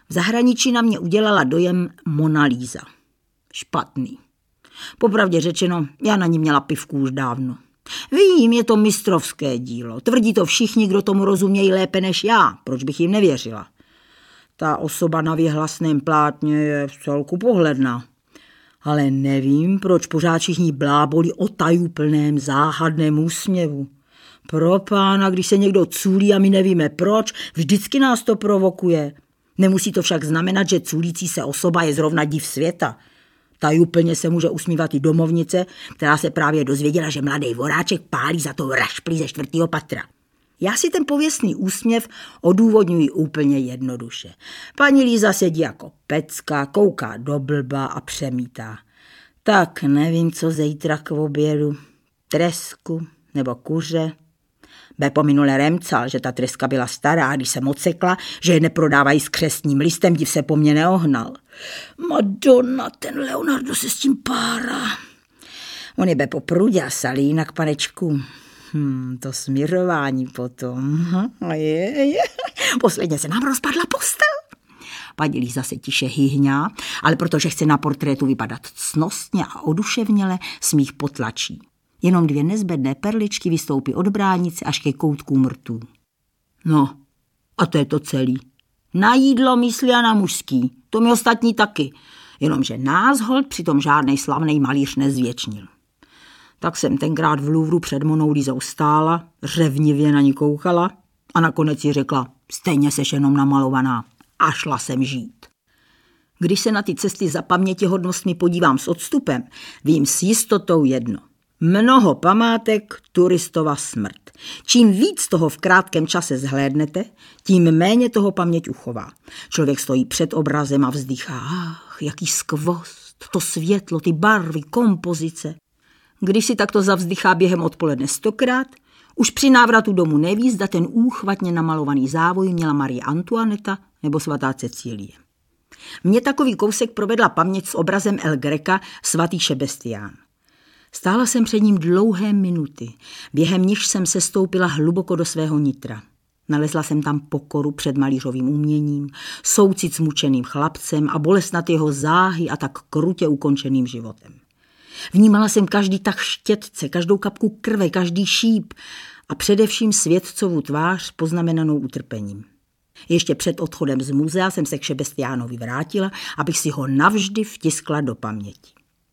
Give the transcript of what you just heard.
V zahraničí na mě udělala dojem Mona Lisa. Špatný. Popravdě řečeno, já na ní měla pivku už dávno. Vím, je to mistrovské dílo. Tvrdí to všichni, kdo tomu rozumějí lépe než já. Proč bych jim nevěřila? Ta osoba na věhlasném plátně je vcelku pohledná. Ale nevím, proč pořád všichni blábolí o tajuplném záhadném úsměvu. Pro pána, když se někdo culí a my nevíme proč, vždycky nás to provokuje. Nemusí to však znamenat, že culící se osoba je zrovna div světa. Tajuplně se může usmívat i domovnice, která se právě dozvěděla, že mladý voráček pálí za to rašplí ze 4. patra. Já si ten pověstný úsměv odůvodňuji úplně jednoduše. Paní Líza sedí jako pecka, kouká do blba a přemítá. Tak nevím, co zítra k obědu. Tresku nebo kuře. Bepo minule remcal, že ta treska byla stará, když se odsekla, že je neprodávají s křestním listem, div se po mně neohnal. Madonna, ten Leonardo se s tím párá. On je Bepo průďasal, jinak panečku. To směrování potom. Posledně se nám rozpadla postel. Paní Líza se tiše hyhňá, ale protože chce na portrétu vypadat ctnostně a oduševněle, smích potlačí. Jenom 2 nezbedné perličky vystoupí od bránice až ke koutkům rtů. No, a to je to celý. Na jídlo myslí a na mužský. To mi ostatní taky. Jenomže nás holt přitom žádnej slavnej malíř nezvětšnil. Tak jsem tenkrát v Louvru před Monou Lízou stála, řevnivě na ní koukala a nakonec jí řekla, stejně seš jenom namalovaná, a šla jsem žít. Když se na ty cesty za pamětihodnostmi podívám s odstupem, vím s jistotou jedno. Mnoho památek, turistova smrt. Čím víc toho v krátkém čase zhlédnete, tím méně toho paměť uchová. Člověk stojí před obrazem a vzdychá, jaký skvost, to světlo, ty barvy, kompozice. Když si takto zavzdychá během odpoledne 100krát, už při návratu domů neví, zda ten úchvatně namalovaný závoj měla Marie Antoineta nebo svatá Cecílie. Mně takový kousek provedla paměť s obrazem El Greca svatý Šebestián. Stála jsem před ním dlouhé minuty, během nichž jsem sestoupila hluboko do svého nitra. Nalezla jsem tam pokoru před malířovým uměním, soucit s mučeným chlapcem a bolest nad jeho záhy a tak krutě ukončeným životem. Vnímala jsem každý tah štětce, každou kapku krve, každý šíp a především světcovu tvář poznamenanou utrpením. Ještě před odchodem z muzea jsem se k Šebestiánovi vrátila, abych si ho navždy vtiskla do paměti.